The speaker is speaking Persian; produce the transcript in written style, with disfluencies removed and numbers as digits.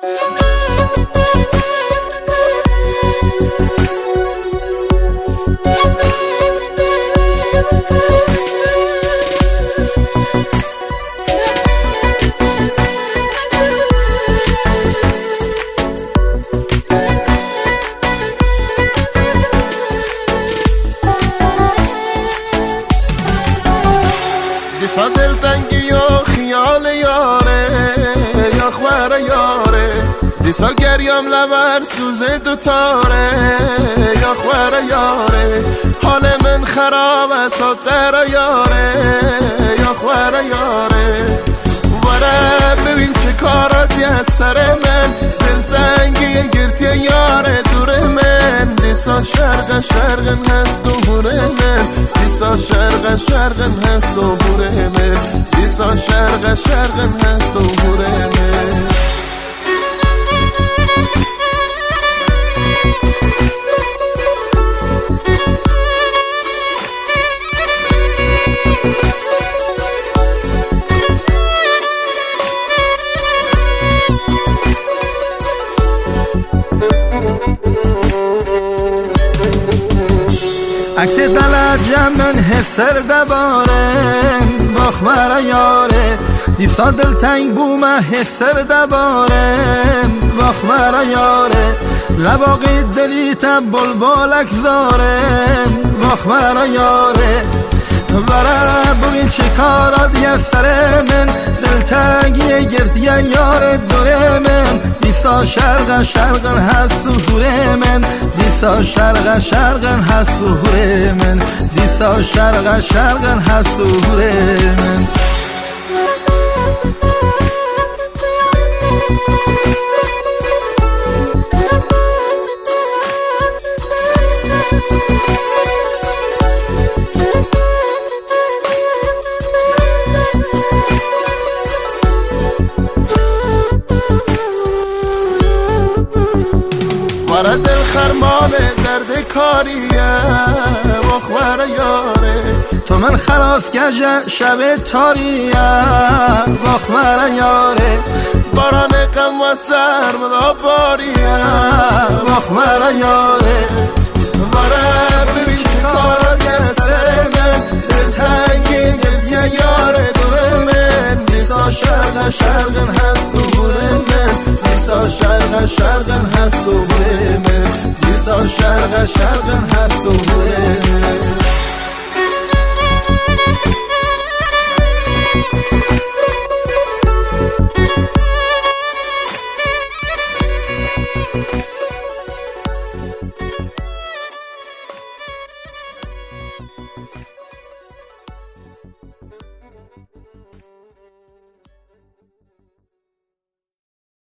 دیسا دلتنگی و خیال یاره یا خوار یاره دیسا گریم لبر سوز دوتاره یا خوار یاره حال من خراب است در یاره یا خوار یاره وره ببین چه کاراتی از سر من دلتنگی گرتی یاره دور من دیسا شرق هست و هوره من دیسا شرق هست و هوره من دیسا شرق هست و هوره من عکس دلجم من حسر دبارم باخمر یاره دیسا دلتنگ بومه حسر دبارم باخمر یاره لباقی دلیتا بلبالک زارم باخمر یاره برا ببین چه کارا دیگه سر من دلتنگی گردی یار دوره من دیسا شرق هست و هوره من دیسا شرق هست و هوره من دیسا شرق هست و هوره من برا دل خرمانه درد کاریه بخور یاره تو من خلاص گجه شب تاریه بخور یاره باران غم و سرمدا باریه بخور یاره برا ببین چه کاره سر من دلتنگی گردی یاره دور من دیسا شرق هست و هوره من دیسا شرق هست و هوره من دیسا شرق هست و هوره من